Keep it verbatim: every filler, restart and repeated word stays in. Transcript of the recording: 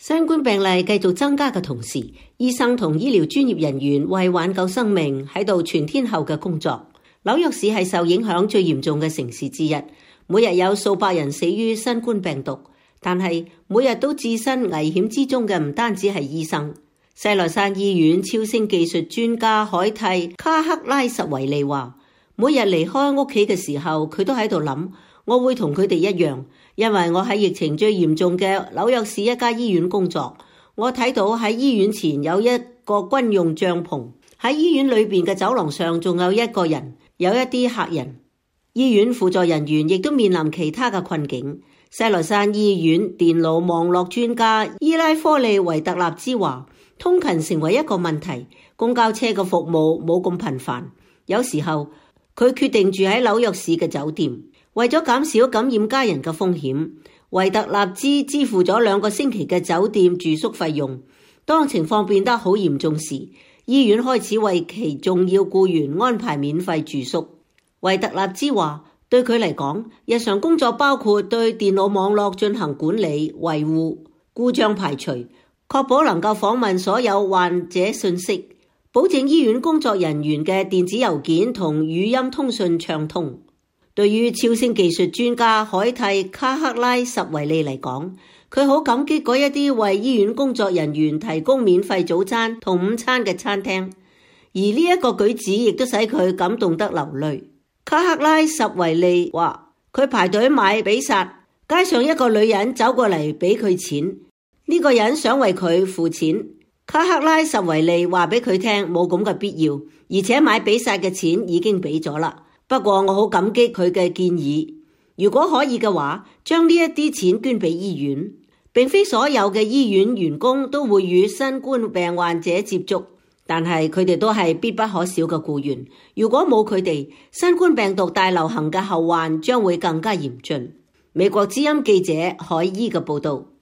新冠病例繼續增加嘅同時，醫生同醫療專業人員為挽救生命喺度全天候嘅工作。紐約市係受影響最嚴重嘅城市之一，每日有數百人死於新冠病毒，但係每日都置身危險之中嘅唔單止係醫生。西來山醫院超聲技術專家海蒂卡克拉什維利話，每日離開屋企嘅時候，佢都喺度諗，我會同佢哋一樣，因為我喺疫情最嚴重嘅紐約市一家醫院工作。我睇到喺醫院前有一個軍用帳篷，喺醫院裏邊嘅走廊上仲有一個人，有一啲客人。醫院輔助人員亦都面臨其他嘅困境。西來山醫院電腦網絡專家伊拉科利維特納茲話，通勤成為一個問題，公交車嘅服務冇咁頻繁，有時候佢決定住喺紐約市嘅酒店。為咗減少感染家人嘅風險，維特納茲支付咗兩個星期嘅酒店住宿費用。當情況變得好嚴重時，醫院開始為其重要僱員安排免費住宿。維特納茲話，對佢嚟講，日常工作包括對電腦網絡進行管理、維護、故障排除，確保能夠訪問所有患者信息，保證醫院工作人員嘅電子郵件同語音通訊暢通。對於超聲技術專家海蒂卡克拉什維利嚟講，佢好感激嗰一啲為醫院工作人員提供免費早餐同午餐嘅餐廳，而呢一個舉止亦都使佢感動得流淚。卡克拉什維利話，佢排隊買比薩，街上一個女人走過嚟俾佢錢，呢個人想為佢付錢。卡克拉什維利話俾佢聽，冇咁嘅必要，而且買比薩嘅錢已經俾咗啦。不過我好感激佢嘅建議，如果可以嘅話，將呢一啲錢捐俾醫院。並非所有嘅醫院員工都會與新冠病患者接觸，但係佢哋都係必不可少嘅僱員。如果冇佢哋，新冠病毒大流行嘅後患將會更加嚴峻。美國之音記者海伊嘅報道。